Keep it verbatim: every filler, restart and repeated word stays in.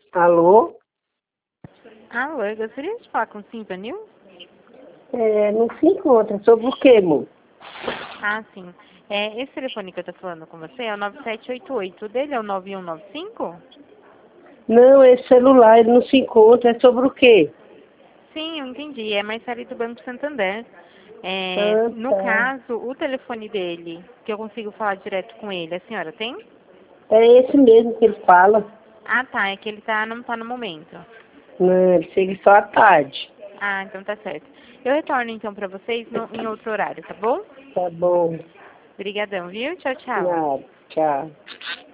Alô? Alô, eu gostaria de falar com o Simpanil? É, não se encontra. Sobre o quê, amor? Ah, sim. É, esse telefone que eu tô falando com você é o nove sete oito oito. O dele é o nove um nove cinco? Não, esse celular ele não se encontra. É sobre o quê? Sim, eu entendi. É Marcele do Banco Santander. É, Ah, no tá. caso, o telefone dele, que eu consigo falar direto com ele, a senhora tem? É esse mesmo que ele fala. Ah, tá. É que ele tá, não tá no momento. Não, ele chega só à tarde. Ah, então tá certo. Eu retorno então pra vocês no- em outro horário, tá bom? Tá bom. Obrigadão, viu? Tchau, tchau. Nada. Tchau.